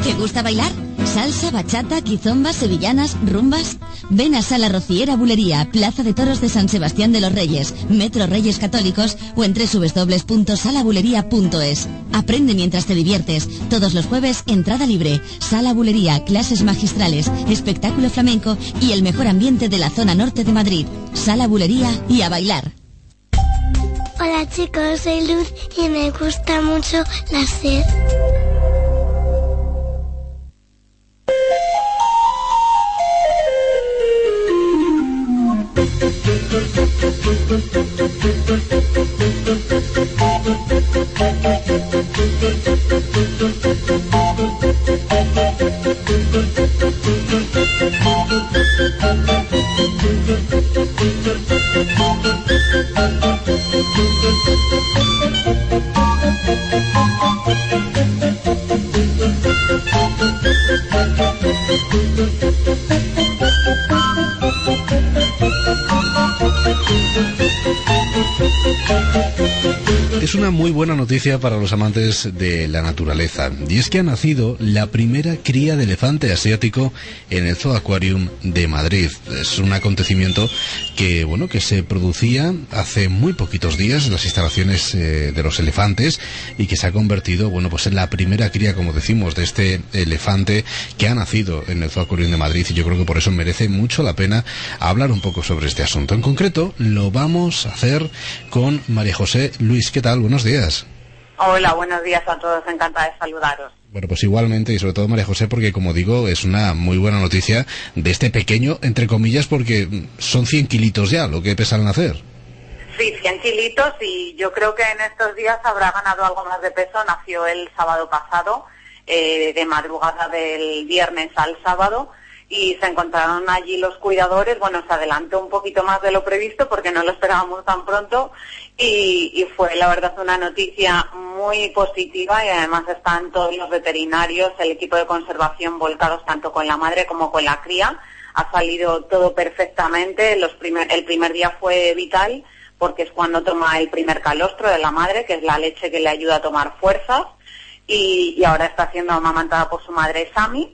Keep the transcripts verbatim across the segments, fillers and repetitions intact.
¿Te gusta bailar? ¿Salsa, bachata, quizombas, sevillanas, rumbas? Ven a Sala Rociera Bulería, Plaza de Toros de San Sebastián de los Reyes, Metro Reyes Católicos o en doble u doble u doble u punto sala bulería punto es. Aprende mientras te diviertes. Todos los jueves, entrada libre. Sala Bulería, clases magistrales, espectáculo flamenco y el mejor ambiente de la zona norte de Madrid. Sala Bulería y a bailar. Hola chicos, soy Luz y me gusta mucho la SER. Es una muy buena noticia para los amantes de la naturaleza, y es que ha nacido la primera cría de elefante asiático en el Zoo Aquarium de Madrid. Es un acontecimiento que, bueno, que se producía hace muy poquitos días en las instalaciones eh, de los elefantes y que se ha convertido, bueno, pues en la primera cría, como decimos, de este elefante que ha nacido en el Zoo Aquarium de Madrid, y yo creo que por eso merece mucho la pena hablar un poco sobre este asunto. En concreto, lo vamos a hacer con María José Luis. ¿Qué tal? Buenos días. Hola, buenos días a todos, encantada de saludaros. Bueno, pues igualmente, y sobre todo María José, porque como digo, es una muy buena noticia de este pequeño, entre comillas, porque son cien kilitos ya lo que pesa al nacer. Sí, cien kilitos, y yo creo que en estos días habrá ganado algo más de peso. Nació el sábado pasado, eh, de madrugada del viernes al sábado, y se encontraron allí los cuidadores. Bueno, se adelantó un poquito más de lo previsto porque no lo esperábamos tan pronto, y, y fue la verdad una noticia muy positiva, y además están todos los veterinarios, el equipo de conservación volcados tanto con la madre como con la cría. Ha salido todo perfectamente. Los primer, el primer día fue vital porque es cuando toma el primer calostro de la madre, que es la leche que le ayuda a tomar fuerzas, y, y ahora está siendo amamantada por su madre Sami.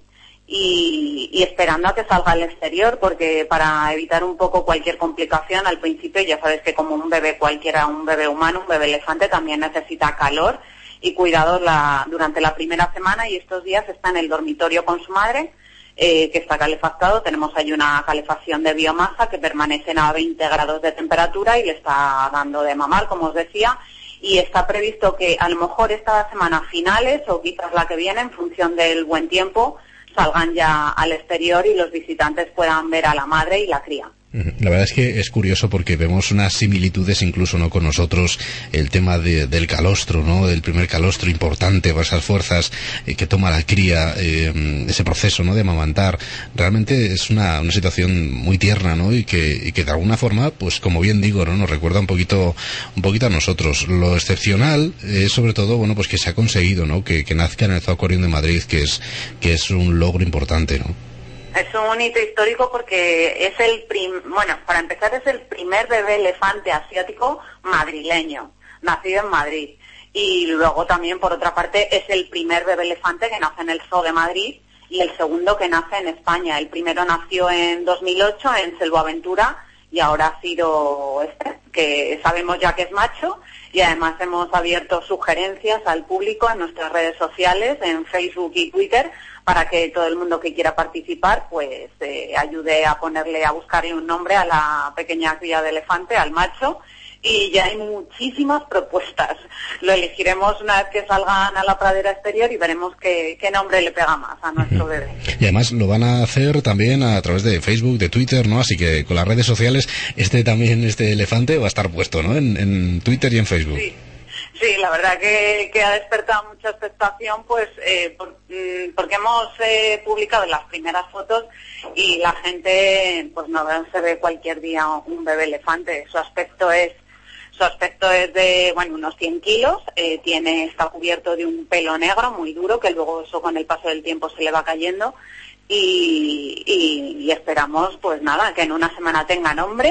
Y, y esperando a que salga al exterior, porque para evitar un poco cualquier complicación al principio, ya sabes que como un bebé cualquiera, un bebé humano, un bebé elefante también necesita calor y cuidados la, durante la primera semana, y estos días está en el dormitorio con su madre, eh, que está calefactado. Tenemos ahí una calefacción de biomasa que permanecen a veinte grados de temperatura y le está dando de mamar, como os decía, y está previsto que a lo mejor esta semana finales o quizás la que viene, en función del buen tiempo, salgan ya al exterior y los visitantes puedan ver a la madre y la cría. La verdad es que es curioso porque vemos unas similitudes incluso, ¿no?, con nosotros, el tema de, del calostro, ¿no?, del primer calostro importante para esas fuerzas eh, que toma la cría, eh, ese proceso, ¿no?, de amamantar. Realmente es una, una situación muy tierna, ¿no?, y que, y que de alguna forma, pues como bien digo, ¿no?, nos recuerda un poquito, un poquito a nosotros. Lo excepcional es sobre todo, bueno, pues que se ha conseguido, ¿no?, que, que nazca en el Zoo Aquarium de Madrid, que es, que es un logro importante, ¿no? Es un hito histórico porque es el prim... bueno, para empezar, es el primer bebé elefante asiático madrileño, nacido en Madrid. Y luego también, por otra parte, es el primer bebé elefante que nace en el Zoo de Madrid y el segundo que nace en España. El primero nació en dos mil ocho en Selvaventura y ahora ha sido este, que sabemos ya que es macho, y además hemos abierto sugerencias al público en nuestras redes sociales, en Facebook y Twitter, para que todo el mundo que quiera participar pues eh, ayude a ponerle, a buscarle un nombre a la pequeña cría de elefante, al macho, y ya hay muchísimas propuestas. Lo elegiremos una vez que salgan a la pradera exterior y veremos qué, qué nombre le pega más a nuestro bebé. Y además lo van a hacer también a través de Facebook, de Twitter, ¿no? Así que con las redes sociales este también, este elefante va a estar puesto, ¿no?, en, en Twitter y en Facebook. Sí. Sí, la verdad que, que ha despertado mucha expectación, pues eh, por, porque hemos eh, publicado las primeras fotos y la gente pues no se ve cualquier día un bebé elefante. Su aspecto es su aspecto es de bueno unos cien kilos, eh, tiene está cubierto de un pelo negro muy duro que luego eso con el paso del tiempo se le va cayendo, y, y, y esperamos pues nada que en una semana tenga nombre.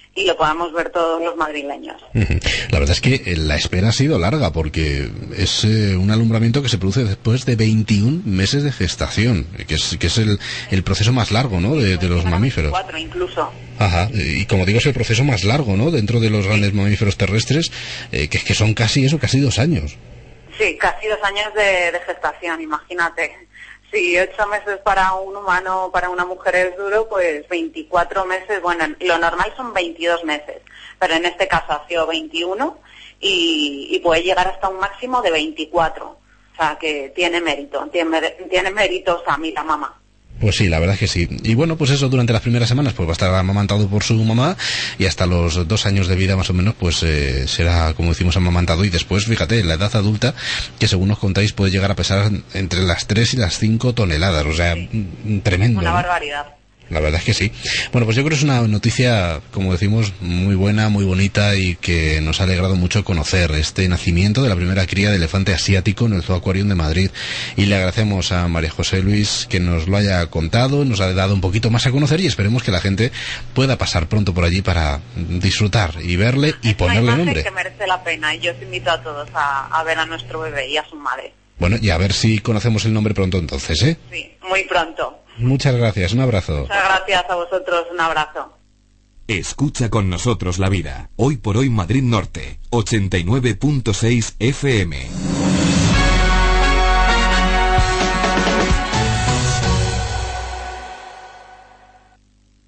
y lo podamos ver todos los madrileños. La verdad es que la espera ha sido larga, porque es eh, un alumbramiento que se produce después de veintiún meses de gestación, que es que es el, el proceso más largo, ¿no?, de, de los mamíferos. veinticuatro incluso. Ajá, y como digo, es el proceso más largo, ¿no?, dentro de los grandes mamíferos terrestres, eh, que, que son casi eso, casi dos años. Sí, casi dos años de, de gestación, imagínate. Si ocho meses para un humano, para una mujer es duro, pues veinticuatro meses, bueno, lo normal son veintidós meses, pero en este caso ha sido veintiuno y, y puede llegar hasta un máximo de veinticuatro. O sea, que tiene mérito, tiene, tiene méritos a mí la mamá. Pues sí, la verdad es que sí. Y bueno, pues eso, durante las primeras semanas pues va a estar amamantado por su mamá, y hasta los dos años de vida más o menos pues eh, será, como decimos, amamantado, y después, fíjate, la edad adulta, que según nos contáis puede llegar a pesar entre las tres y las cinco toneladas, o sea, sí, tremendo. Una ¿no? barbaridad. La verdad es que sí. Bueno, pues yo creo que es una noticia, como decimos, muy buena, muy bonita, y que nos ha alegrado mucho conocer este nacimiento de la primera cría de elefante asiático en el Zoo Aquarium de Madrid. Y le agradecemos a María José Luis que nos lo haya contado, nos ha dado un poquito más a conocer, y esperemos que la gente pueda pasar pronto por allí para disfrutar y verle y ponerle nombre. Es una imagen que merece la pena, y yo os invito a todos a, a ver a nuestro bebé y a su madre. Bueno, y a ver si conocemos el nombre pronto entonces, ¿eh? Sí, muy pronto. Muchas gracias, un abrazo. Muchas gracias a vosotros, un abrazo. Escucha con nosotros la vida. Hoy por hoy Madrid Norte, ochenta y nueve punto seis F M.